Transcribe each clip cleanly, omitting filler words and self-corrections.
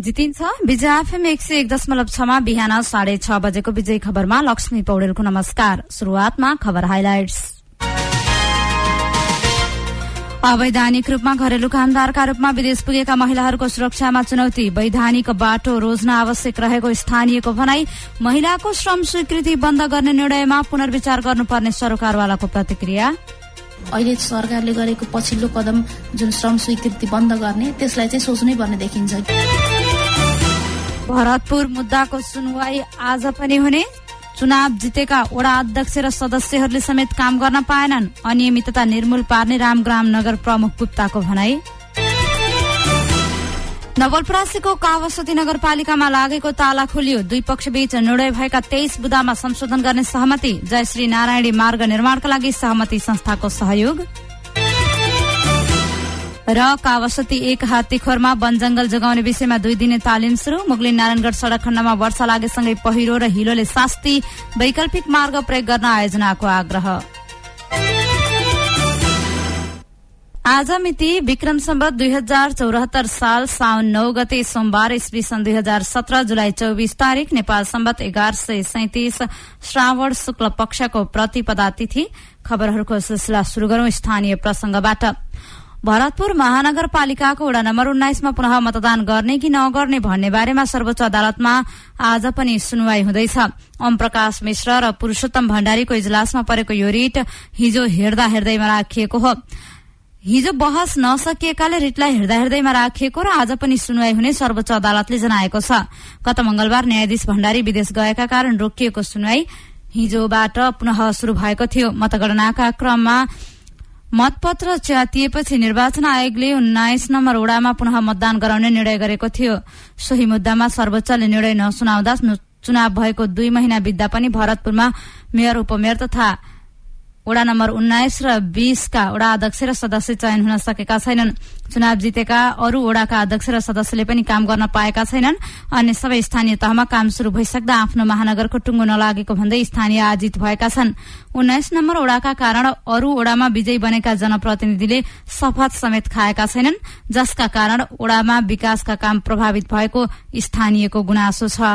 जितिन्छ। विजय FM 101.6 बिहान 6:30 बजेको विजय खबरमा लक्ष्मी पौडेलको नमस्कार। शुरूआतमा खबर हाइलाइट्स। अवैधानिक रूपमा घरेलु कामदारका रूपमा विदेश पुगेका महिलाहरूको सुरक्षामा चुनौती। वैधानिक बाटो रोज्न आवश्यक रहेको स्थानीयको भनाई। महिलाको श्रम स्वीकृति बन्द गर्ने निर्णयमा पुनर्विचार गर्नुपर्ने सरकारवालाको प्रतिक्रिया। अहिले सरकारले गरेको पछिल्लो कदम जुन श्रम स्वीकृति बन्द गर्ने, त्यसलाई चाहिँ सोच्नै पर्ने देखिन्छ। भरतपुर मुद्दाको सुनवाई आज पनि हुने। चुनाव जितेका वडा अध्यक्ष र सदस्यहरूले समेत काम गर्न पाएनन्। अनियमितता निर्मूल पार्ने रामग्राम नगर प्रमुख गुप्ताको भनाई। नवलपरासीको कावसती नगरपालिकामा लागेको ताला खोलियो। दुई पक्षबीच निर्णय भएका 23 बुदामा संशोधन गर्ने सहमति। जयश्री नारायणी मार्ग निर्माणका लागि सहमति संस्थाको सहयोग। र कावसती 1 हात्तीखोरमा वन जंगल जोगाउने विषयमा 2 दिने तालिम शुरू। मुगलिन नारायणगढ़ सड़क खण्डमा वर्षा लागेसँगै पहिरो र हिलोले शास्ति। वैकल्पिक मार्ग प्रयोग गर्न आयोजनाको आग्रह। आज मिति विक्रम सम्वत 2074 साल साउन 9 गते सोमबार, ईस्वी सन् 2017 जुलाई 24 तारिक, नेपाल सम्वत 1137 श्रावण शुक्ल पक्षको प्रतिपदा तिथि। खबरहरूको सिलसिला शुरू गरौं स्थानीय प्रसंगबाट। भरतपुर महानगरपालिकाको वडा नम्बर 19 मा पुनः मतदान गर्ने कि नगर्ने भन्ने बारेमा सर्वोच्च अदालतमा आज पनि सुनवाई हुँदैछ। ओम प्रकाश मिश्र र पुरूषोत्तम भण्डारीको इजलासमा परेको यो रिट हिजो हेर्दैमा राखिएको हो। हिजो बहस नसकिएकाले रिटलाई हेर्दैमा राखिएको र आज पनि सुनवाई हुने सर्वोच्च अदालतले जनाएको छ। गत मंगलबार न्यायाधीश भण्डारी विदेश गएका कारण रोकिएको सुनवाई हिजोबाट पुनः शुरू भएको थियो। मतगणनाका क्रममा मतपत्र च्यातिएपछि निर्वाचन आयोगले 19 नम्बर वडामा पुनः मतदान गराउने निर्णय गरेको थियो। सोही मुद्दामा सर्वोच्चले निर्णय नसुनाउँदा चुनाव भएको 2 महिना बित्दा पनि भरतपुरमा मेयर, उपमेयर तथा वडा नम्बर 19 र 20 का वडा अध्यक्ष र सदस्य चयन हुन सकेका छैनन्। चुनाव जितेका अरू वडाका अध्यक्ष र सदस्यले पनि काम गर्न पाएका छैनन्। अन्य सबै स्थानीय तहमा काम शुरू भइसक्दा आफ्नो महानगरको टुङ्गो नलागेको भन्दै स्थानीय आजित भएका छन्। 19 नम्बर वडाका कारण अरू वडामा विजयी बनेका जनप्रतिनिधिले शपथ समेत खाएका छैनन्, जसका कारण वडामा विकासका काम प्रभावित भएको स्थानीयको गुनासो छ।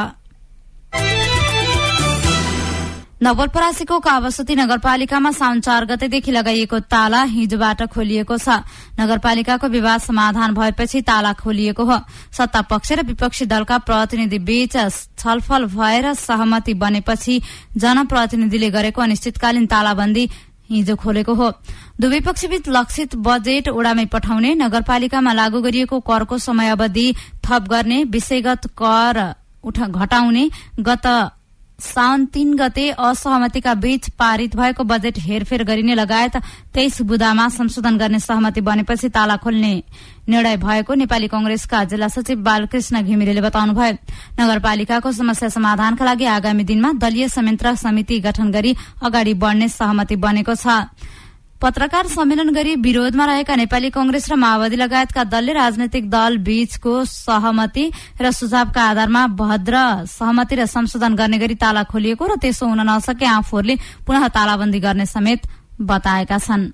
नवलपरासीको कावसती नगरपालिकामा साउन 4 गतेदेखि लगाइएको ताला हिजोबाट खोलिएको छ। नगरपालिकाको विवाद समाधान भएपछि ताला खोलिएको हो। सत्ता पक्ष र विपक्षी दलका प्रतिनिधि बीच छलफल भएर सहमति बनेपछि जनप्रतिनिधिले गरेको अनिश्चितकालीन तालाबन्दी हिजो खोलेको हो। दुवै पक्षबीच लक्षित बजेट वडामै पठाउने, नगरपालिकामा लागू गरिएको करको समयावधि थप गर्ने, विषयगत कर घटाउने, गत साउन 3 गते असहमतिका बीच पारित भएको बजेट हेरफेर गरिने लगायत 23 बुदामा संशोधन गर्ने सहमति बनेपछि ताला खोल्ने निर्णय भएको नेपाली कांग्रेसका जिल्ला सचिव बालकृष्ण घिमिरेले बताउनुभयो। नगरपालिकाको समस्या समाधानका लागि आगामी दिनमा दलीय संयन्त्र समिति गठन गरी अगाडि बढ्ने सहमति बनेको छ। पत्रकार सम्मेलन गरी विरोधमा रहेका नेपाली कांग्रेस र माओवादी लगायतका दलले राजनैतिक दल बीचको सहमति र सुझावका आधारमा भद्र सहमति र संशोधन गर्ने गरी ताला खोलिएको र त्यसो हुन नसके आफूहरूले पुनः तालाबन्दी गर्ने समेत बताएका छन्।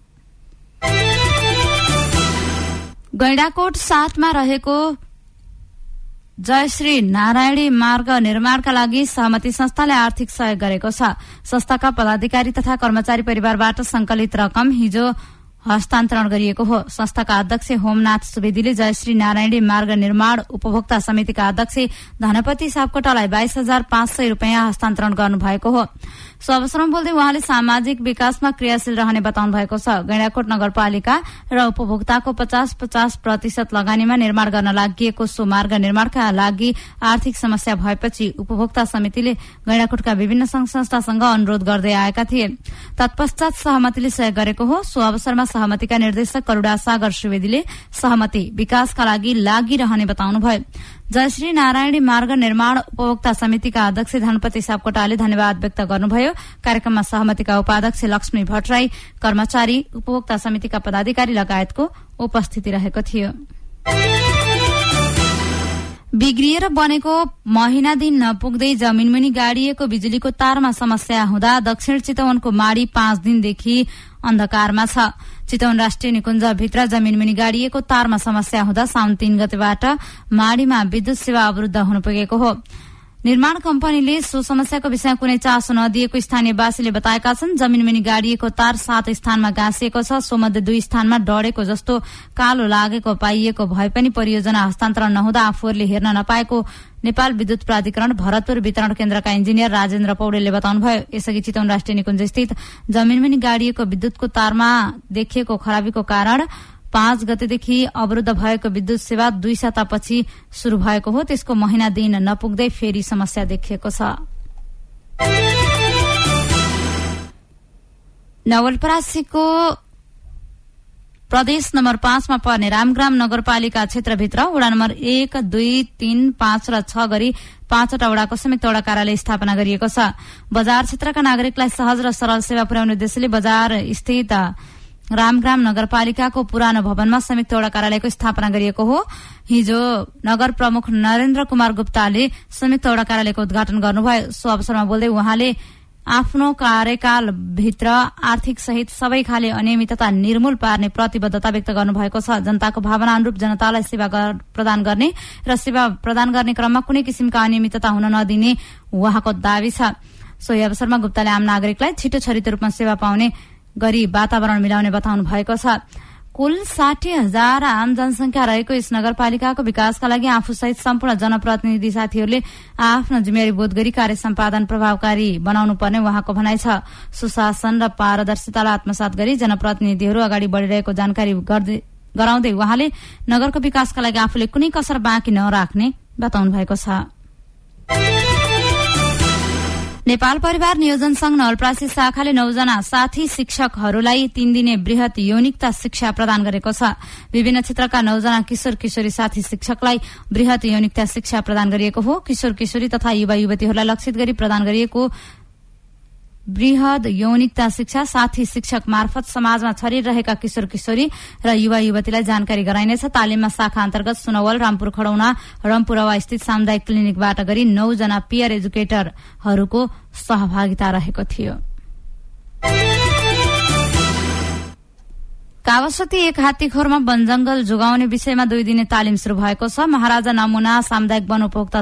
गैंडाकोट 7 मा रहेको जयश्री नारायणी मार्ग निर्माणका लागि सहमति संस्थाले आर्थिक सहयोग गरेको छ। संस्थाका पदाधिकारी तथा कर्मचारी परिवारबाट संकलित रकम हिजो हस्तान्तरण गरिएको हो। संस्थाका अध्यक्ष होमनाथ सुवेदीले जयश्री नारायणी मार्ग निर्माण उपभोक्ता समितिका अध्यक्ष धनपति सापकोटालाई 22,500 रुपियाँ हस्तान्तरण गर्नुभएको हो। सो अवसरमा बोल्दै उहाँले सामाजिक विकासमा क्रियाशील रहने बताउनु भएको छ। गैंडाकोट नगरपालिका र उपभोक्ताको 50-50% लगानीमा निर्माण गर्न लागि सो मार्ग निर्माणका लागि आर्थिक समस्या भएपछि उपभोक्ता समितिले गैंडाकोटका विभिन्न संघ संस्थासँग अनुरोध गर्दै आएका थिए। तत्पश्चात सहमतिले सहयोग गरेको हो। सो अवसरमा सहमतिका निर्देशक करुणा सागर सुवेदीले सहमति विकासका लागि लागिरहने बताउनुभयो। जयश्री नारायणी मार्ग निर्माण उपभोक्ता समितिका अध्यक्ष धनपति सापकोटाले धन्यवाद व्यक्त गर्नुभयो। कार्यक्रममा सहमतिका उपाध्यक्ष लक्ष्मी भट्टराई, कर्मचारी, उपभोक्ता समितिका पदाधिकारी लगायतको उपस्थिति रहेको थियो। बिग्रिएर बनेको महिना दिन नपुग्दै जमिनमुनि गाडिएको बिजुलीको तारमा समस्या हुँदा दक्षिण चितवनको माडी 5 दिनदेखि अन्धकारमा छ। चितवन राष्ट्रिय निकुञ्जभित्र जमिनमुनि गाडिएको तारमा समस्या हुँदा साउन 3 गतेबाट माडीमा विद्युत सेवा अवरुद्ध हुन पुगेको हो। निर्माण कम्पनीले सो समस्याको विषयमा कुनै चासो नदिएको स्थानीयवासीले बताएका छन्। जमिनमुनि गाडिएको तार 7 स्थानमा गाँसिएको छ। सोमध्ये 2 स्थानमा डढेको जस्तो कालो लागेको पाइएको भए पनि परियोजना हस्तान्तरण नहुँदा आफूहरूले हेर्न नपाएको नेपाल विद्युत प्राधिकरण भरतपुर वितरण केन्द्रका इन्जिनियर राजेन्द्र पौडेलले बताउनुभयो। यसअघि चितवन राष्ट्रिय निकुञ्ज स्थित जमिनमुनि गाडिएको विद्युतको तारमा देखिएको खराबीको कारण 5 गतेदेखि अवरुद्ध भएको विद्युत सेवा 2 सातापछि शुरू भएको हो। त्यसको महिना दिन नपुग्दै फेरि समस्या देखिएको छ। नवलपरासीको प्रदेश नम्बर 5 मा पर्ने रामग्राम नगरपालिका क्षेत्रभित्र वडा नम्बर 1, 2, 3, 5 र 6 गरी 5वटा वडाको संयुक्त वडा कार्यालय स्थापना गरिएको छ। बजार क्षेत्रका नागरिकलाई सहज र सरल सेवा पुर्याउने उद्देश्यले बजार स्थित रामग्राम नगरपालिकाको पुरानो भवनमा संयुक्त वडा कार्यालयको स्थापना गरिएको हो। हिजो नगर प्रमुख नरेन्द्र कुमार गुप्ताले संयुक्त वडा कार्यालयको उद्घाटन गर्नुभयो। सो अवसरमा बोल्दै उहाँले आफ्नो कार्यकाल भित्र आर्थिक सहित सबै खाले अनियमितता निर्मूल पार्ने प्रतिबद्धता व्यक्त गर्नुभएको छ। जनताको भावना अनुरूप जनतालाई सेवा प्रदान गर्ने र सेवा प्रदान गर्ने क्रममा कुनै किसिमका अनियमितता हुन नदिने उहाँको दावी छ। सोही अवसरमा गुप्ताले आम नागरिकलाई छिटो छरितो रूपमा सेवा पाउने गरी वातावरण मिलाउने बताउनु भएको छ। कुल 60,000 आम जनसंख्या रहेको यस नगरपालिकाको विकासका लागि आफूसहित सम्पूर्ण जनप्रतिनिधि साथीहरूले आफ्नो जिम्मेवारी बोध गरी कार्य सम्पादन प्रभावकारी बनाउनु पर्ने उहाँको भनाइ छ। सुशासन र पारदर्शितालाई आत्मसात गरी जनप्रतिनिधिहरू अगाडि बढ़िरहेको जानकारी गराउँदै उहाँले नगरको विकासका लागि आफूले कुनै कसर बाँकी नराख्ने बताउनु भएको छ। नेपाल परिवार नियोजन संघ नवलपरासी शाखाले 9 जना साथी शिक्षकहरूलाई 3 दिने बृहत यौनिकता शिक्षा प्रदान गरेको छ। विभिन्न क्षेत्रका 9 जना किशोर किशोरी साथी शिक्षकलाई बृहत यौनिकता शिक्षा प्रदान गरिएको हो। किशोर किशोरी तथा युवा युवतीहरूलाई लक्षित गरी प्रदान गरिएको बृहद यौनिकता शिक्षा साथी शिक्षक मार्फत समाजमा छरिरहेका किशोर किशोरी र युवा युवतीलाई जानकारी गराइनेछ। तालिममा शाखा अन्तर्गत सुनवल, रामपुर खडौना, रम्पुरवा स्थित सामुदायिक क्लिनिकबाट गरी 9 जना पियर एजुकेटरहरूको सहभागिता रहेको थियो। कावासती 1 हात्तीखोरमा वन जंगल जोगाउने विषयमा 2 दिने तालिम शुरू भएको छ। महाराजा नमुना सामुदायिक वन उपभोक्ता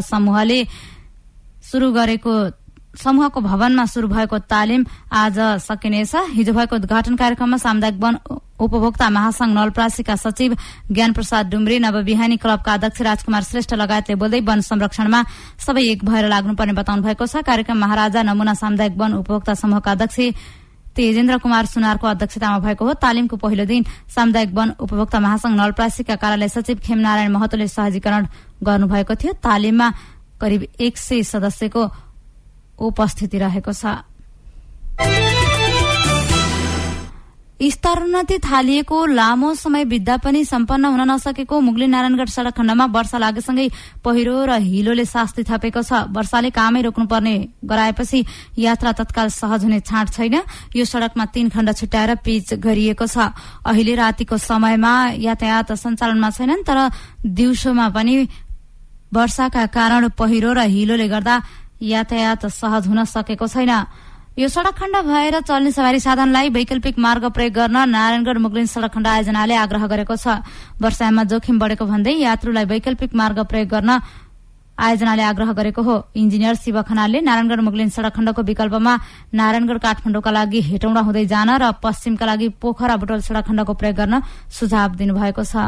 समूहको भवनमा शुरू भएको तालिम आज सकिनेछ। हिजो भएको उद्घाटन कार्यक्रममा सामुदायिक वन उपभोक्ता महासंघ नवलपरासीका सचिव ज्ञान प्रसाद डुम्री, नवबिहानी क्लबका अध्यक्ष राजकुमार श्रेष्ठ लगायतले बोल्दै वन संरक्षणमा सबै एक भएर लाग्नुपर्ने बताउनु भएको छ। कार्यक्रम महाराजा नमुना सामुदायिक वन उपभोक्ता समूहका अध्यक्ष तेजेन्द्र कुमार सुनारको अध्यक्षतामा भएको हो। तालिमको पहिलो दिन सामुदायिक वन उपभोक्ता महासंघ नवलपरासीका कार्यालय सचिव खेमनारायण महतोले सहजीकरण गर्नुभएको थियो। तालिममा करिब 100 सदस्यको उपस्थिति रहेको छ। स्तरोन्नति थालिएको लामो समय बित्दा पनि सम्पन्न हुन नसकेको मुगलिन नारायणगढ़ सड़क खण्डमा वर्षा लागेसँगै पहिरो र हिलोले शास्ति थपेको छ। वर्षाले कामै रोक्नुपर्ने गराएपछि यात्रा तत्काल सहज हुने छाँट छैन। यो सड़कमा 3 खण्ड छुट्याएर पिच गरिएको छ। अहिले रातिको समयमा यातायात सञ्चालनमा छैनन्, तर दिउँसोमा पनि वर्षाका कारण पहिरो र हिलोले गर्दा यातायात सहज हुन सकेको छैन। यो सड़क खण्ड भएर चल्ने सवारी साधनलाई वैकल्पिक मार्ग प्रयोग गर्न नारायणगढ़ मुगलिन सड़क खण्ड आयोजनाले आग्रह गरेको छ। वर्षायाममा जोखिम बढ़ेको भन्दै यात्रुलाई वैकल्पिक मार्ग प्रयोग गर्न आयोजनाले आग्रह गरेको हो। इन्जिनियर शिव खनालले नारायणगढ़ मुगलिन सड़क खण्डको विकल्पमा नारायणगढ़ काठमाडौँका लागि हेटौँडा हुँदै जान र पश्चिमका लागि पोखरा बुटोल सड़क खण्डको प्रयोग गर्न सुझाव दिनुभएको छ।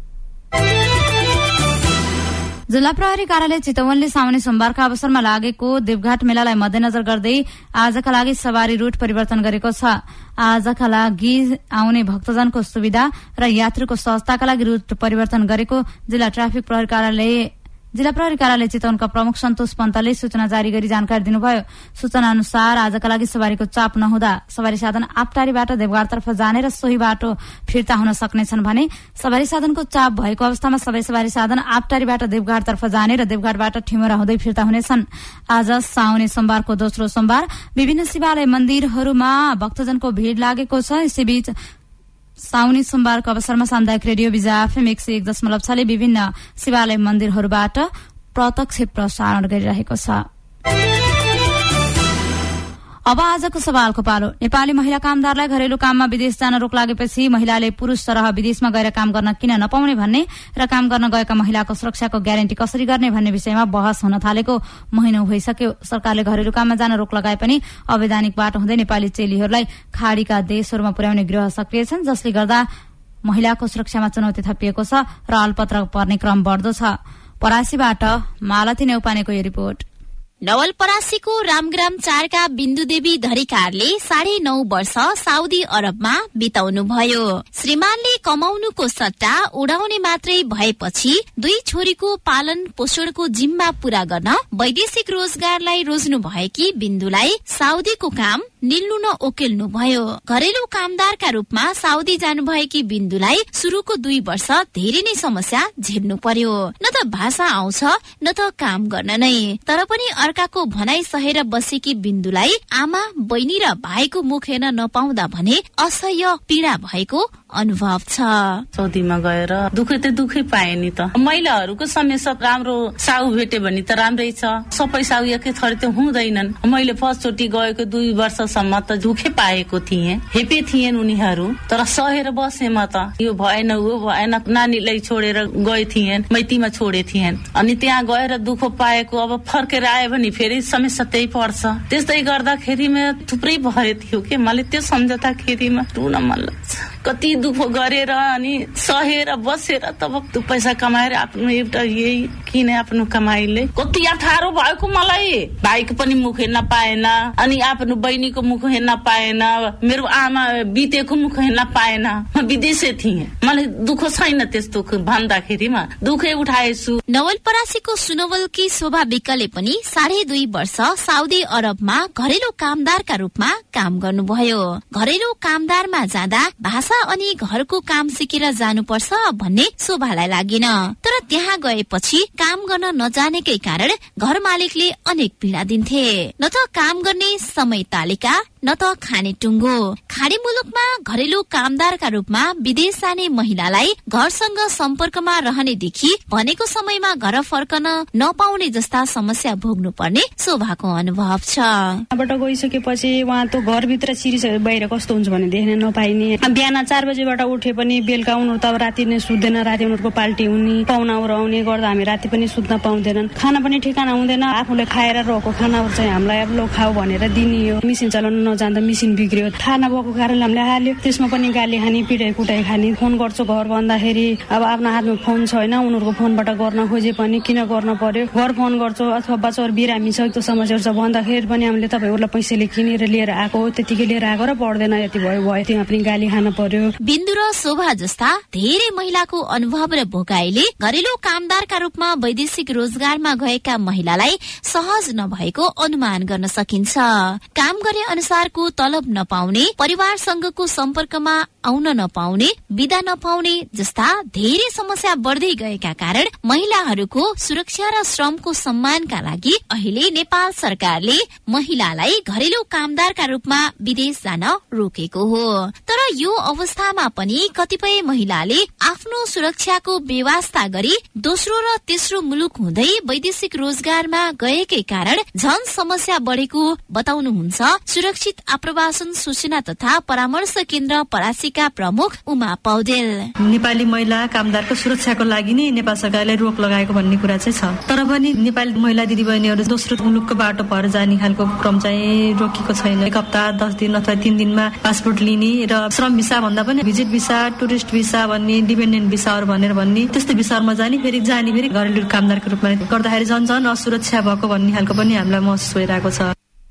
जिल्ला प्रहरी कार्यालय चितवनले साउने सोमबारका अवसरमा लागेको देवघाट मेलालाई मध्यनजर गर्दै आजका लागि सवारी रूट परिवर्तन गरेको छ। आजका लागि आउने भक्तजनको सुविधा र यात्रुको सहजताका लागि रूट परिवर्तन गरेको जिल्ला प्रहरी कार्यालय चितवनका प्रमुख सन्तोष पन्तले सूचना जारी गरी जानकारी दिनुभयो। सूचना अनुसार आजका लागि सवारीको चाप नहुँदा सवारी साधन आपटारीबाट देवघाटतर्फ जाने र सोही बाटो फिर्ता हुन सक्नेछन् भने सवारी साधनको चाप भएको अवस्थामा सबै सवारी साधन आपटारीबाट देवघाटतर्फ जाने र देवघाटबाट ठिमरा हुँदै फिर्ता हुनेछन्। आज साउने सोमबारको दोस्रो सोमबार विभिन्न शिवालय मन्दिरहरूमा भक्तजनको भीड़ लागेको छ। यसैबीच साउने सोमबारको अवसरमा सामुदायिक रेडियो विजा एफएम 101.6 ले विभिन्न शिवालय मन्दिरहरूबाट प्रत्यक्ष प्रसारण गरिरहेको छ। अब आजको सवालको पालो। नेपाली महिला कामदारलाई घरेलु काममा विदेश जान रोक लागेपछि महिलाले पुरूष सरह विदेशमा गएर काम गर्न किन नपाउने भन्ने र काम गर्न गएका महिलाको सुरक्षाको ग्यारेन्टी कसरी गर्ने भन्ने विषयमा बहस हुन थालेको महिनौ भइसक्यो। सरकारले घरेलु काममा जान रोक लगाए पनि अवैधानिक बाटो हुँदै नेपाली चेलीहरूलाई खाडीका देशहरूमा पुर्याउने गृह सक्रिय छन्, जसले गर्दा महिलाको सुरक्षामा चुनौती थपिएको छ र अल्पत्र पर्ने क्रम बढ्दो छ। परासीबाट मालती नेउपानेको यो रिपोर्ट। नवलपरासीको रामग्राम 4 का बिन्दु देवी धरिकारले 9.5 वर्ष साउदी अरबमा बिताउनुभयो। श्रीमानले कमाउनुको सट्टा उडाउने मात्रै भएपछि 2 छोरीको पालन पोषणको जिम्मा पूरा गर्न वैदेशिक रोजगारलाई रोज्नु भएकी बिन्दुलाई साउदीको काम निल्नु न ओकेल्नु भयो। घरेलु कामदारका रूपमा साउदी जानुभएकी बिन्दुलाई सुरुको 2 वर्ष धेरै नै समस्या झेल्नु पर्यो। न त भाषा आउँछ न त काम गर्न नै। तर पनि अर्काको भनाइ सहेर बसेकी बिन्दुलाई आमा बहिनी र भाइको मुख हेर्न नपाउँदा भने असह्य पीडा भएको अनुभव छ। साउदीमा गएर दुखै पाए नि त। महिलाहरूको समस्या राम्रो साउ भेटे भने त राम्रै छ। सबै साउ एकै थरी त हुँदैनन्। मैले फर्स्टचोटि गएको 2 वर्षसम्म त दुखै पाएको थिएँ, हेपे थिएन उनीहरू, तर सहेर बसे म त। यो भएन ऊ भएन, नानीलाई छोडेर गए थिएन, मैतीमा छोडे थिएन। अनि त्यहाँ गएर दुःख पाएको अब फर्केर आयो भने फेरि समस्या त्यही पर्छ। त्यस्तै गर्दाखेरिमा थुप्रै भए थियो कि मलाई त्यो सम्झँदाखेरिमा रुन मन लाग्छ। कति दुःख गरेर अनि सहेर बसेर तब पैसा कमाएर आफ्नो एउटा यही किने आफ्नो कमाइले कति अप्ठ्यारो भएको मलाई। भाइको पनि मुख हेर्न पाएन, अनि आफ्नो बहिनीको मुख हेर्न पाएन, मेरो आमा बितेको मुख हेर्न पाएन। म विदेशै थिएँ, मलाई दुःख छैन त्यस्तो भन्दाखेरिमा दुःखै उठाएछु। नवलपरासीको सुनवलकी शोभा विकले पनि 2.5 वर्ष साउदी अरबमा घरेलु कामदारका रूपमा काम गर्नुभयो। घरेलु कामदारमा जाँदा भाषा अनि घरको काम सिकेर जानुपर्छ भन्ने शोभालाई लागेन। तर त्यहाँ गएपछि काम गर्न नजानेकै कारण घर मालिकले अनेक पीडा दिन्थे। न त काम गर्ने समय तालिका न त खाने टुङ्गो। खाडी मुलुकमा घरेलु कामदारका रूपमा विदेश जाने महिलालाई घरसँग सम्पर्कमा रहनेदेखि भनेको समयमा घर फर्कन नपाउने जस्ता समस्या भोग्नु पर्ने शोभाको अनुभव छ। बाट गइसकेपछि उहाँ त घरभित्र चिरिस बाहिर कस्तो हुन्छ भने देख्न नपाइने। बिहान 4 बजेबाट उठे पनि बेलुका उनीहरू त राति नै सुत्दैन, राति उनीहरूको पाल्टी हुने, पाहुनाहरू आउने गर्दा हामी राति पनि सुत्न पाउँदैनन्। खाना पनि ठिकाना हुँदैन, आफूले खाएर रहेको खानाहरू चाहिँ हामीलाई अब लो खाऊ भनेर दिने हो। मिसिन चलाउन नजान्दा मिसिन बिग्रियो, थाहा नभएको कारणले हामीले हाल्यो, त्यसमा पनि गाली खाने, पिटाइ कुटाइ खाने। फोन गर्छु घर भन्दाखेरि अब आफ्नो हातमा फोन छैन, उनीहरूको फोनबाट गर्न खोजे पनि किन गर्न पर्यो। घर फोन गर्छु अथवा बच्चाहरू बिरामी छ त्यो समस्याहरू छ भन्दाखेरि पनि हामीले तपाईँहरूलाई पैसाले किनेर लिएर आएको, त्यतिकै लिएर आएको र पढ्दैन यति भयो त्यहाँ पनि गाली खान पर्यो। बिन्दु र शोभा जस्ता धेरै महिलाको अनुभव र भोगाईले घरेलु कामदारका रूपमा वैदेशिक रोजगारमा गएका महिलालाई सहज नभएको अनुमान गर्न सकिन्छ। काम गरे अनुसारको तलब नपाउने, परिवारसँगको सम्पर्कमा आउन नपाउने, बिदा नपाउने जस्ता धेरै समस्या बढ्दै गएका कारण महिलाहरूको सुरक्षा र श्रमको सम्मानका लागि अहिले नेपाल सरकारले महिलालाई घरेलु कामदारका रूपमा विदेश जान रोकेको हो। तर यो अवस्थामा पनि कतिपय महिलाले आफ्नो सुरक्षाको व्यवस्था गरी दोस्रो र तेस्रो मुलुक हुँदै वैदेशिक रोजगारमा गएकै कारण झन समस्या बढेको बताउनुहुन्छ सुरक्षित आप्रवासन सूचना तथा परामर्श केन्द्र परासीका प्रमुख उमा पौडेल। नेपाली महिला कामदारको सुरक्षाको लागि नै नेपाल सरकारले रोक लगाएको भन्ने कुरा चाहिँ छ। तर पनि नेपाली महिला दिदीबहिनीहरू दोस्रो मुलुकको बाटो भएर जाने खालको क्रम चाहिँ रोकेको छैन। 1 हप्ता 10 दिन अथवा 3 दिनमा पासपोर्ट लिने र श्रम भिसा भन्दा पनि भिजिट भिसा, टुरिस्ट भिसा भन्ने, डिपेन्डेन्ट भिसाहरू भनेर भन्ने त्यस्तै भिसाहरूमा जाने फेरि घरेलु कामदारको रूपमा गर्दाखेरि झन् असुरक्षा भएको भन्ने खालको पनि हामीलाई महसुस भइरहेको छ।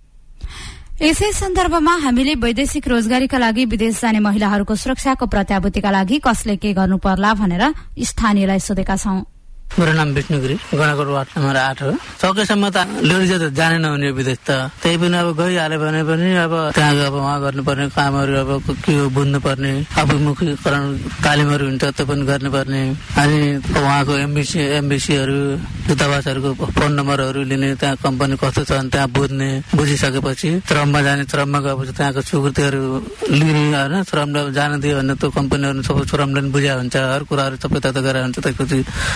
यसै सन्दर्भमा हामीले वैदेशिक रोजगारीका लागि विदेश जाने महिलाहरूको सुरक्षाको प्रत्याभूतिका लागि कसले के गर्नु पर्ला भनेर स्थानीयलाई सोधेका छौं। मेरो नाम विष्णु गिरी, गणाकोट वार्ड नम्बर 8 हो। सकेसम्म त लेडिज त जाने नहुने विदेश त, त्यही पनि अब गइहाल्यो भने पनि अब त्यहाँ अब उहाँ गर्नुपर्ने कामहरू अब के हो बुझ्नु पर्ने, अभिमुखीकरण तालिमहरू हुन्छ त्यो पनि गर्नुपर्ने, अनि उहाँको एमबीसीहरू दूतावासहरूको फोन नम्बरहरू लिने, त्यहाँ कम्पनी कस्तो छ त्यहाँ बुझ्ने, बुझिसकेपछि श्रममा जाने, श्रममा गएपछि त्यहाँको स्वीकृतिहरू लिने होइन, श्रमलाई जान दियो भने त्यो कम्पनीहरू सबै श्रमले बुझा हुन्छ, हर कुराहरू सबै तत्त गरेर हुन्छ, त्यसपछि बल्ल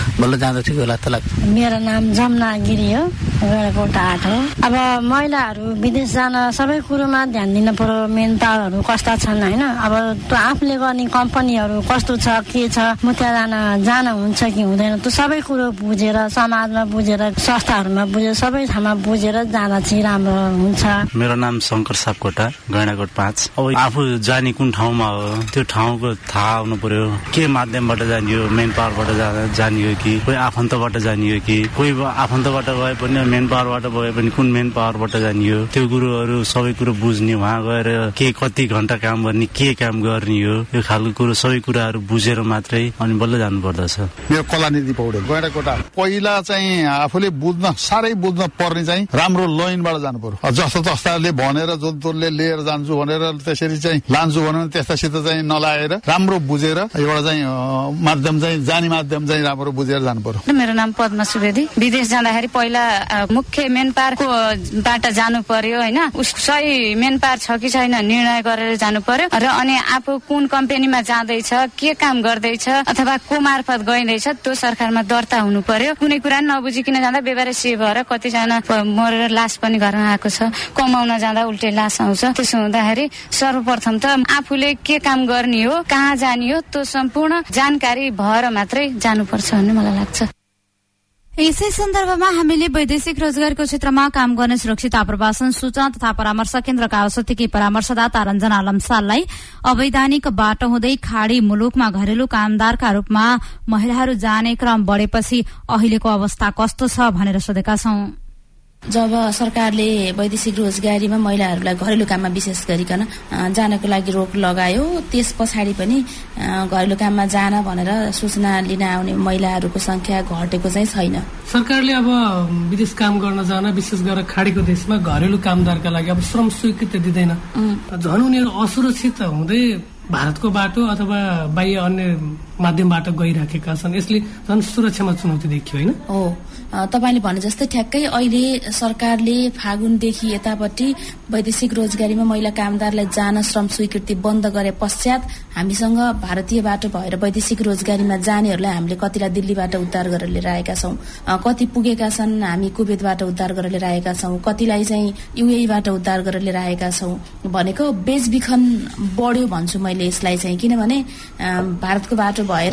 जाँदा ठिक होला जस्तो लाग्छ। मेरो नाम जमुना गिरी हो, गैँडाकोट 8 हो। अब महिलाहरू विदेश जान सबै कुरोमा ध्यान दिन पर्यो। मेन पावरहरू कस्ता छन् होइन, अब त्यो आफूले गर्ने कम्पनीहरू कस्तो छ के छ, म त्यहाँ जान हुन्छ कि हुँदैन, त्यो सबै कुरो बुझेर समाजमा बुझेर संस्थाहरूमा बुझेर सबै ठाउँमा बुझेर जाँदा चाहिँ राम्रो हुन्छ। मेरो नाम शङ्कर सापकोटा, गैँडाकोट 5। अब आफू जाने कुन ठाउँमा हो त्यो ठाउँको थाहा हुनु पर्यो। के माध्यमबाट जानियो, मेन पावरबाट जानियो कि कोही आफन्तबाट जानियो कि कोही आफन्तबाट गए पनि मेन पावरबाट गए पनि कुन मेन पावरबाट जानियो, त्यो कुरोहरू सबै कुरो बुझ्ने, वहाँ गएर के कति घण्टा काम गर्ने, के काम गर्ने हो, यो खालको कुरो सबै कुराहरू बुझेर मात्रै अनि बल्ल जानु पर्दछ। मेरो कलानिधि पौडेल, गैँडाकोटा। पहिला चाहिँ आफूले साह्रै बुझ्न पर्ने चाहिँ राम्रो लाइनबाट जानु पर्यो। जस्तो तस्ताले भनेर जोतले लिएर जान्छु भनेर त्यसरी चाहिँ लान्छु भने त्यस्तासित चाहिँ नलाएर राम्रो बुझेर एउटा चाहिँ माध्यम चाहिँ जाने माध्यम चाहिँ राम्रो बुझेर जानु पर्यो। मेरो नाम पद्मा सुवेदी। विदेश जाँदाखेरि पहिला मुख्य मेन पावरको बाट जानु पर्यो होइन, सही मेन पावर छ कि छैन निर्णय गरेर जानु पर्यो र अनि आफू कुन कम्पनीमा जाँदैछ, के काम गर्दैछ अथवा को मार्फत गइँदैछ त्यो सरकारमा दर्ता हुनु पर्यो। कुनै कुरा नबुझिकन जाँदा बेबारेसी भएर कतिजना मरेर लास पनि घरमा आएको छ। कमाउन जाँदा उल्टे लास आउँछ। त्यसो हुँदाखेरि सर्वप्रथम त आफूले के काम गर्ने हो, कहाँ जाने हो, त्यो सम्पूर्ण जानकारी भएर मात्रै जानुपर्छ भन्ने मलाई लाग्छ। यसै सन्दर्भमा हामीले वैदेशिक रोजगारको क्षेत्रमा काम गर्ने सुरक्षित आप्रवासन सूचना तथा परामर्श केन्द्रका औषधिकी परामर्शदाता रञ्जना लम्साललाई अवैधानिक बाटो हुँदै खाड़ी मुलुकमा घरेलु कामदारका रूपमा महिलाहरू जाने क्रम बढेपछि अहिलेको अवस्था कस्तो छ भनेर सोधेका छौं। जब सरकारले वैदेशिक रोजगारीमा महिलाहरूलाई घरेलु काममा विशेष गरिकन जानको लागि रोक लगायो, त्यस पछाडि पनि घरेलु काममा जान भनेर सूचना लिन आउने महिलाहरूको संख्या घटेको चाहिँ छैन। सरकारले अब विदेश काम गर्न जान विशेष गरेर खाडीको देशमा घरेलु कामदारका लागि अब श्रम स्वीकृति दिँदैन। झन् उनीहरू असुरक्षित हुँदै भारतको बाटो अथवा बाह्य अन्य माध्यमबाट गइराखेका छन्। यसले झन् सुरक्षामा चुनौती देखियो होइन? हो, तपाईले भने जस्तै ठ्याक्कै अहिले सरकारले फागुनदेखि यतापट्टि वैदेशिक रोजगारीमा महिला कामदारलाई जान श्रम स्वीकृति बन्द गरे पश्चात हामीसँग भारतीय बाटो भएर वैदेशिक रोजगारीमा जानेहरूलाई हामीले कतिलाई दिल्लीबाट उद्धार गरेर लिएर आएका छौं, कति पुगेका छन् हामी कुवेतबाट उद्धार गरेर लिएर आएका छौं, कतिलाई चाहिँ युएईबाट उद्धार गरेर लिएर आएका छौं। भनेको बेचबिखन बढ्यो भन्छु मैले यसलाई चाहिँ, किनभने भारतको बाटो भएर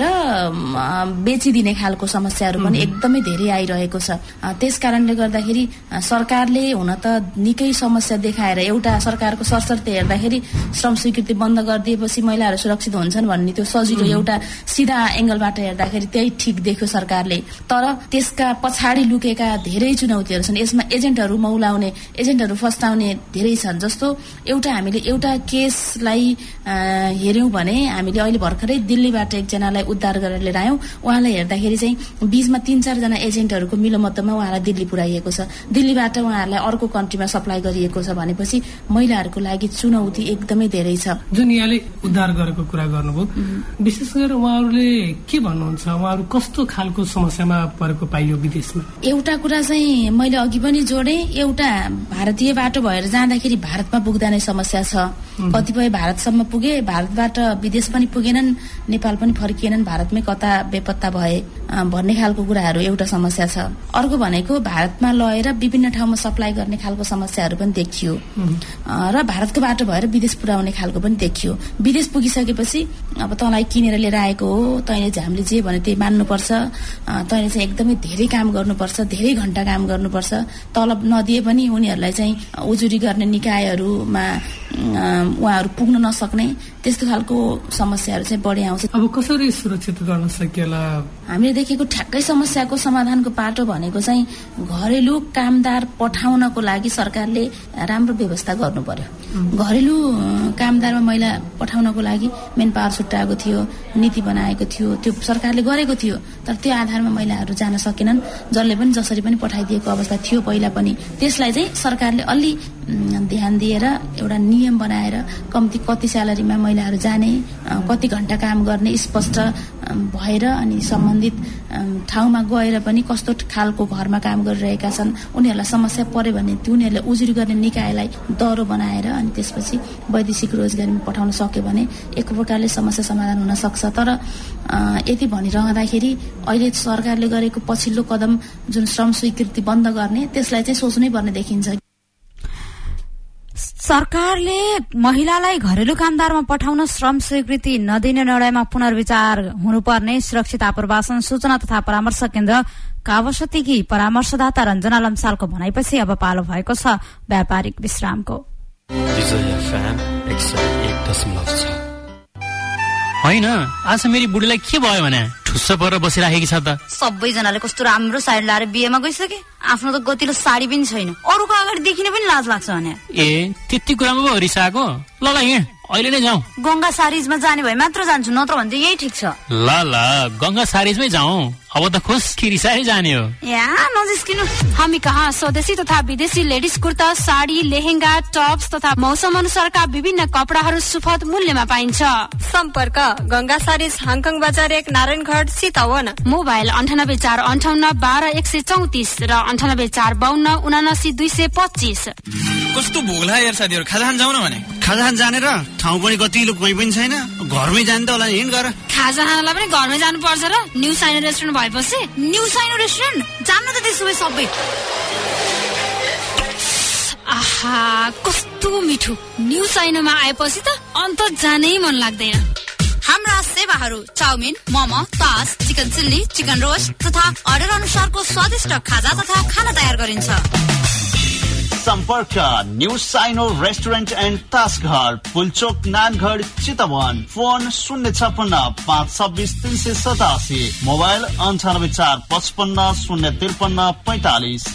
बेचिदिने खालको समस्याहरू पनि एकदमै धेरै आइरहेको छ। त्यस कारणले गर्दाखेरि सरकारले हुन त निकै समस्या देखाएर एउटा सरकारको सरसर्ती हेर्दाखेरि श्रम स्वीकृति बन्द गरिदिएपछि महिलाहरू सुरक्षित हुन्छन् भन्ने त्यो सजिलो एउटा सिधा एंगलबाट हेर्दाखेरि त्यही ठिक देख्यो सरकारले। तर त्यसका पछाडि लुकेका धेरै चुनौतीहरू छन्। यसमा एजेन्टहरू मौलाउने, एजेन्टहरू फस्टाउने धेरै छन्। जस्तो हामीले एउटा केसलाई हेर्यौं भने हामीले अहिले भर्खरै दिल्लीबाट एकजनालाई उद्धार गरेर लिएर आयौं। उहाँलाई हेर्दाखेरि चाहिँ बीचमा 3-4 जना एजेन्टहरूको मिलोमतमा उहाँलाई दिल्ली पुर्याइएको छ, दिल्लीबाट उहाँहरूलाई अर्को कन्ट्रीमा सप्लाई गरिएको छ भनेपछि महिलाहरूको लागि चुनौती एकदमै धेरै छ। जुन यहाँले उद्धार गरेको कुरा गर्नुभयो, विशेष गरेर उहाँहरूले के भन्नुहुन्छ, उहाँहरू कस्तो खालको समस्यामा परेको पाइयो विदेशमा? एउटा कुरा चाहिँ मैले अघि पनि जोडे, एउटा भारतीय बाटो भएर जाँदाखेरि भारतमा पुग्दा नै समस्या छ। कतिपय भारतसम्म पुगे, भारतबाट विदेश पनि पुगेनन्, नेपाल पनि फर्किएनन्, भारतमै कता बेपत्ता भए भन्ने खालको कुराहरू एउटा समस्या छ। अर्को भनेको भारतमा लगेर विभिन्न ठाउँमा सप्लाई गर्ने खालको समस्याहरू पनि देखियो र भारतको बाटो भएर विदेश पुर्याउने खालको पनि देखियो। विदेश पुगिसकेपछि अब तँलाई किनेर लिएर आएको हो, तैँले हामीले जे भने त्यही मान्नुपर्छ, तैँले चाहिँ एकदमै धेरै काम गर्नुपर्छ, धेरै घण्टा काम गर्नुपर्छ, तलब नदिए पनि उनीहरूलाई चाहिँ उजुरी गर्ने निकायहरूमा उहाँहरू पुग्न नसक्ने त्यस्तो खालको समस्याहरू चाहिँ बढी आउँछ। अब कसरी सुरक्षित गर्न सकिएला? हामीले देखेको ठ्याक्कै समस्याको समाधानको बाटो भनेको चाहिँ घरेलु कामदार पठाउनको लागि सरकारले राम्रो व्यवस्था गर्नु पर्यो। घरेलु कामदारमा महिला पठाउनको लागि मेन पावर छुट्याएको थियो, नीति बनाएको थियो, त्यो सरकारले गरेको थियो। तर त्यो आधारमा महिलाहरू जान सकेनन्, जसले पनि जसरी पनि पठाइदिएको अवस्था थियो पहिला पनि। त्यसलाई चाहिँ सरकारले अलि ध्यान दिएर एउटा नियम बनाएर कति स्यालेरीमा महिलाहरू जाने, कति घण्टा काम गर्ने स्पष्ट भएर अनि सम्बन्धित ठाउँमा गएर पनि कस्तो खालको घरमा काम गरिरहेका छन्, उनीहरूलाई समस्या पर्यो भने त्यो उनीहरूले उजुरी गर्ने निकायलाई दरो बनाएर अनि त्यसपछि वैदेशिक रोजगारीमा पठाउन सक्यो भने एक प्रकारले समस्या समाधान हुन सक्छ। तर यति भनिरहँदाखेरि अहिले सरकारले गरेको पछिल्लो कदम जुन श्रम स्वीकृति बन्द गर्ने त्यसलाई चाहिँ सोच्नै पर्ने देखिन्छ। सरकारले महिलालाई घरेलु कामदारमा पठाउन श्रम स्वीकृति नदिने निर्णयमा पुनर्विचार हुनुपर्ने सुरक्षित आप्रवासन सूचना तथा परामर्श केन्द्र कावसतीकी परामर्शदाता रञ्जना लम्सालको भनाइपछि अब पालो भएको छ व्यापारिक विश्रामको। होइन, आज मेरी बुढीलाई के भयो भने ठुस्स परेर बसिराखेकी छ त। सबैजनाले कस्तो राम्रो साडी लाएर बिहेमा गइसके, आफ्नो त गतिलो साडी पनि छैन, अरूको अगाडि देखिन पनि लाज लाग्छ भने। ए त्यति कुरामा पो रिसाएको? ल ल हिँड, अहिले नै जाउँ। गंगा सारीजमा जाने भए मात्र जान्छु, नत्र भने यही ठिक छ। ल ल गंगा सारीजमै जाउँ, अब त खुस खिरिसारी जाने हो। यहाँ नजिस्किनु। हामी कहाँ स्वदेशी तथा विदेशी लेडिज कुर्ता, साडी, लेहेंगा, टप्स तथा मौसम अनुसारका विभिन्न कपडाहरू सुपथ मूल्यमा पाइन्छ। सम्पर्क गंगा सारीज, हाङकङ बजार 1, नारायणघाट, चितवन। मोबाइल 984558 134 र 984552 कस्तो भोग लाग्यो यार साथीहरु, खाजा खान जाउँ न भने। खाजा खान जानेर ठाउँ पनि कतिलो कोही पनि छैन, घरमै जाने त होला, हिँड गर। खाजा खानलाई पनि घरमै जानु पर्छ र? न्यू साइनो रेस्टुरेन्ट भएपछि? न्यू साइनो रेस्टुरेन्ट जान्न त त्यसो भए सबै। आहा कस्तो मिठो, न्यू साइनोमा आएपछि त अन्त जानै मन लाग्दैन। हाम्रा सेवाहरू चाउमिन, मोमो, तास, चिकन चिल्ली, चिकन रोस्ट तथा अर्डर अनुसारको स्वादिष्ट खाजा तथा खाना तयार गरिन्छ। सम्पर्क न्यू साइनो रेस्टुरेन्ट एन्ड तासघर, पुलचोक, नानगढ, चितवन। Phone 056-526-387, mobile 9845505345।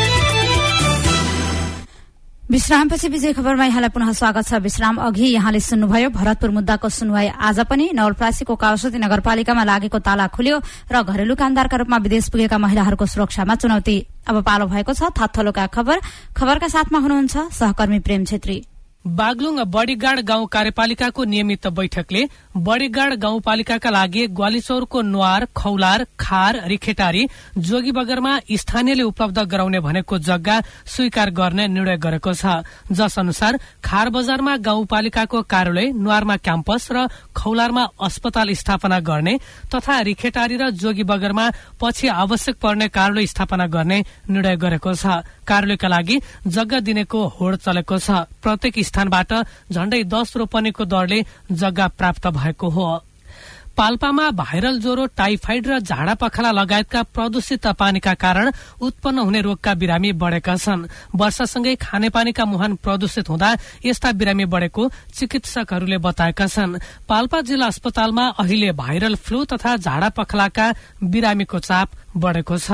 विश्रामपछि विजय खबरमा यहाँलाई पुनः स्वागत छ। विश्राम अघि यहाँले सुन्नुभयो भरतपुर मुद्दाको सुनवाई आज पनि नवलपरासीको कावसती नगरपालिकामा लागेको ताला खुल्यो र घरेलु कामदारका रूपमा विदेश पुगेका महिलाहरूको सुरक्षामा चुनौती। अब पालो भएको छ थत्थलोका खबरका साथमा हुनुहुन्छ सहकर्मी प्रेम छेत्री। बागलुङ बडीगाड गाउँ कार्यपालिकाको नियमित बैठकले बडीगाड गाउँपालिकाका लागि ग्वालीचौरको न्वार, खौलार, खार, रिखेटारी, जोगी बगरमा स्थानीयले उपलब्ध गराउने भनेको जग्गा स्वीकार गर्ने निर्णय गरेको छ। जस अनुसार खार बजारमा गाउँपालिकाको कार्यालय, न्वारमा क्याम्पस र खौलारमा अस्पताल स्थापना गर्ने तथा रिखेटारी र जोगी बगरमा पछि आवश्यक पर्ने कार्यालय स्थापना गर्ने निर्णय गरेको छ। कार्यालयका लागि जग्गा दिनेको होड चलेको छ। प्रत्येक स्थानबाट झण्डै 10 रोपनीको दरले जग्गा प्राप्त भएको हो। पाल्पामा भाइरल ज्वरो, टाइफाइड र झाडा पखाला लगायतका प्रदूषित पानीका कारण उत्पन्न हुने रोगका बिरामी बढ़ेका छन्। वर्षासँगै खानेपानीका मुहान प्रदूषित हुँदा यस्ता बिरामी बढ़ेको चिकित्सकहरूले बताएका छन्। पाल्पा जिल्ला अस्पतालमा अहिले भाइरल फ्लू तथा झाडा पखालाका बिरामीको चाप बढ़ेको छ।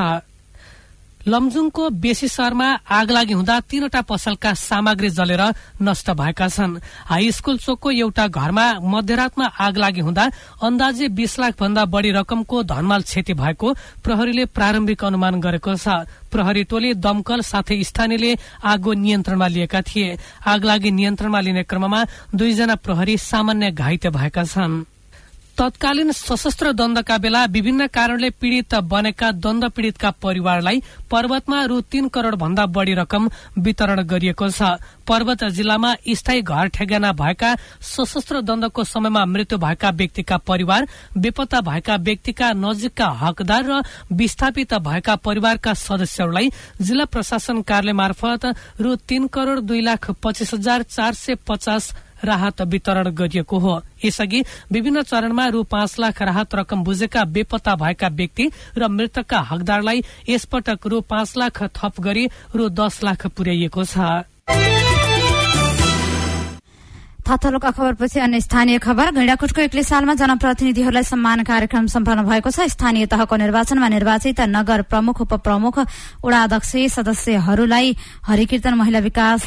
लमजुङको बेसी शहरमा आगलागी हुँदा 3वटा पसलका सामग्री जलेर नष्ट भएका छन्। हाई स्कूल चोकको एउटा घरमा मध्यरातमा आगलागी हुँदा अन्दाजे 20 लाख भन्दा बढ़ी रकमको धनमाल क्षति भएको प्रहरीले प्रारम्भिक अनुमान गरेको छ। प्रहरी टोली, दमकल साथै स्थानीयले आगो नियन्त्रणमा लिएका थिए। आगलागी नियन्त्रणमा लिने क्रममा 2 जना प्रहरी सामान्य घाइते भएका छन्। तत्कालीन सशस्त्र द्वन्द्वका बेला विभिन्न कारणले पीड़ित बनेका द्वन्द्व पीड़ितका परिवारलाई पर्वतमा रु 3 करोड़ भन्दा बढ़ी रकम वितरण गरिएको छ। पर्वत जिल्लामा स्थायी घर ठेगाना भएका, सशस्त्र द्वन्द्वको समयमा मृत्यु भएका व्यक्तिका परिवार, बेपत्ता भएका व्यक्तिका नजिकका हकदार र विस्थापित भएका परिवारका सदस्यहरूलाई जिल्ला प्रशासन कार्यालय मार्फत रु 3 करोड़ 2,25,450 राहत वितरण गरिएको हो। यसअघि विभिन्न चरणमा रु 5 लाख राहत रकम बुझेका बेपत्ता भएका व्यक्ति र मृतकका हकदारलाई यसपटक रु 5 लाख थप गरी रु 10 लाख पुर्याइएको छ। थत्थलोका खबरपछि अन्य स्थानीय खबर। गैंडाकोटको 21 सालमा जनप्रतिनिधिहरूलाई सम्मान कार्यक्रम सम्पन्न भएको छ। स्थानीय तहको निर्वाचनमा निर्वाचित नगर प्रमुख, उपप्रमुख, वडा अध्यक्ष सदस्यहरूलाई हरिकीर्तन महिला विकास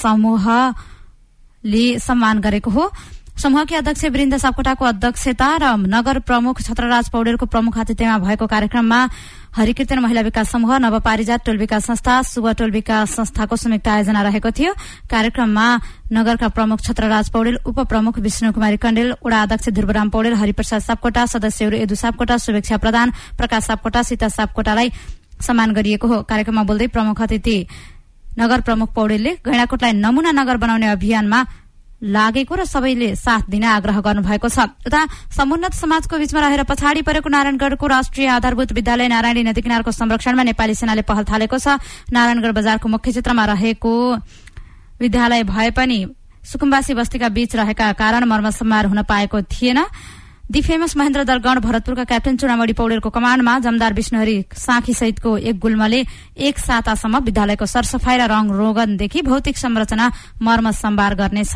समूहले सम्मान गरेको हो। समूहकी अध्यक्ष वृन्द सापकोटाको अध्यक्षता र नगर प्रमुख छत्रराज पौडेलको प्रमुख आतिथ्यमा भएको कार्यक्रममा हरिकीर्तन महिला विकास समूह, नवपारिजात टोल विकास संस्था, सुगा टोल विकास संस्थाको संयुक्त आयोजना रहेको थियो। कार्यक्रममा नगरका प्रमुख छत्रराज पौडेल, उपप्रमुख विष्णु कुमारी कण्डेल, वडा अध्यक्ष ध्रुवराम पौडेल, हरिप्रसाद सापकोटा, सदस्यहरू यदु सापकोटा, शुभेच्छा प्रधान, प्रकाश सापकोटा, सीता सापकोटालाई सम्मान गरिएको हो। कार्यक्रममा बोल्दै प्रमुख अतिथि नगर प्रमुख पौडेलले गैंडाकोटलाई नमूना नगर बनाउने अभियानमा लागेको र सबैले साथ दिन आग्रह गर्नुभएको छ। उता समुन्नत समाजको बीचमा रहेर पछाडि परेको नारायणगढ़को राष्ट्रिय आधारभूत विद्यालय नारायणी नदी किनारको संरक्षणमा नेपाली सेनाले पहल थालेको छ। नारायणगढ़ बजारको मुख्य क्षेत्रमा रहेको विद्यालय भए पनि सुकुम्बासी बस्तीका बीच रहेका कारण मर्मत समारोह हुन पाएको थिएन। दि फेमस महेन्द्र दरगण भरतपुरका क्याप्टेन चुडामणी पौडेलको कमाण्डमा जमदार विष्णुहरी साँखी सहितको एक गुल्मले एक सातासम्म विद्यालयको सरसफाई र रंग रोगनदेखि भौतिक संरचना मर्मत सम्भार गर्नेछ।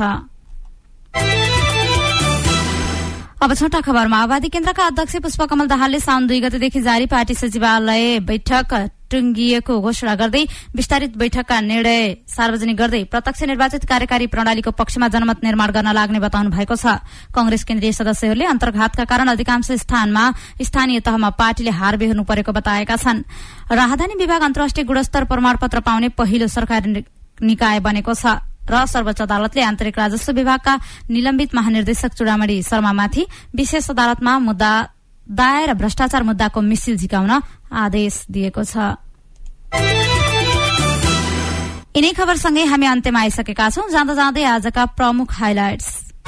अब छोटा खबर। माओवादी केन्द्रका अध्यक्ष पुष्पकमल दाहालले साउन 2 गतेदेखि जारी पार्टी सचिवालय बैठक टुंगिएको घोषणा गर्दै विस्तारित बैठकका निर्णय सार्वजनिक गर्दै प्रत्यक्ष निर्वाचित कार्यकारी प्रणालीको पक्षमा जनमत निर्माण गर्न लाग्ने बताउनु भएको छ। कंग्रेस केन्द्रीय सदस्यहरूले अन्तर्घातका कारण अधिकांश स्थानमा स्थानीय तहमा पार्टीले हार बेहोर्नु परेको बताएका छन्। राहदानी विभाग अन्तर्राष्ट्रिय गुणस्तर प्रमाणपत्र पाउने पहिलो सरकारी निकाय बनेको छ र सर्वोच्च अदालतले आन्तरिक राजस्व विभागका निलम्बित महानिर्देशक चुडामणी शर्मामाथि विशेष अदालतमा मुद्दा दायर भ्रष्टाचार मुद्दाको मिसिल झिकाउन आदेश दिएको छ। यिनै खबरसँगै हामी अन्त्यमा आइसकेका छौं। जाँदा जाँदै आजका प्रमुख हाइलाइट्स।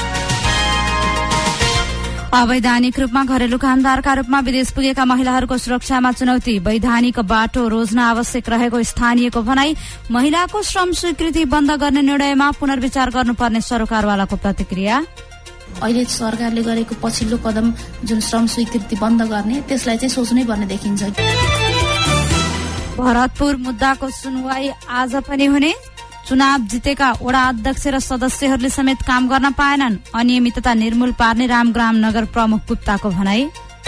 अवैधानिक रूपमा घरेलु कामदारका रूपमा विदेश पुगेका महिलाहरूको सुरक्षामा चुनौती। वैधानिक बाटो रोज्न आवश्यक रहेको स्थानीयको भनाई। महिलाको श्रम स्वीकृति बन्द गर्ने निर्णयमा पुनर्विचार गर्नुपर्ने सरकारवालाको प्रतिक्रिया। अहिले सरकारले गरेको पछिल्लो कदम जुन श्रम स्वीकृति बन्द गर्ने त्यसलाई चाहिँ सोच्नै पर्ने देखिन्छ। भरतपुर मुद्दाको सुनवाई आज पनि हुने। चुनाव जितेका वडा अध्यक्ष र सदस्यहरूले समेत काम गर्न पाएनन्। अनियमितता निर्मूल पार्ने रामग्राम नगर प्रमुख गुप्ताको भनाई।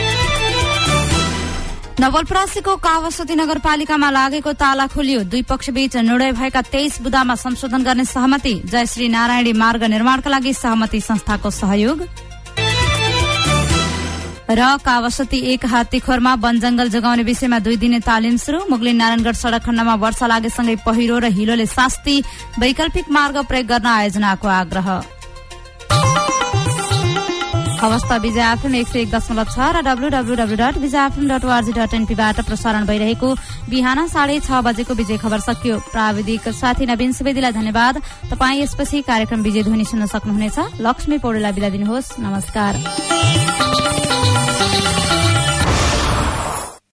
नवलपरासीको कावसती नगरपालिकामा लागेको ताला खुलियो। दुई पक्षबीच निर्णय भएका 23 बुदामा संशोधन गर्ने सहमति। जयश्री नारायणी मार्ग निर्माणका लागि सहमति संस्थाको सहयोग। र कावसती 1 हात्तीखोरमा वन जंगल जोगाउने विषयमा 2 दिने तालिम शुरू। मुगलिन नारायणगढ़ सड़क खण्डमा वर्षा लागेसँगै पहिरो र हिलोले शास्ति। वैकल्पिक मार्ग प्रयोग गर्न आयोजनाको आग्रह। अवस्था विजय एफएम 101.6 र www.vijayfm.org.np बाट प्रसारण भइरहेको बिहान 6:30 बजेको विजय खबर सकियो। प्राविधिक साथी नवीन सुवेदीलाई धन्यवाद। तपाई यसपछि कार्यक्रम विजय ध्वनि सुन्न सक्नुहुनेछ। लक्ष्मी पौडेललाई बिदा दिनुहोस्। नमस्कार।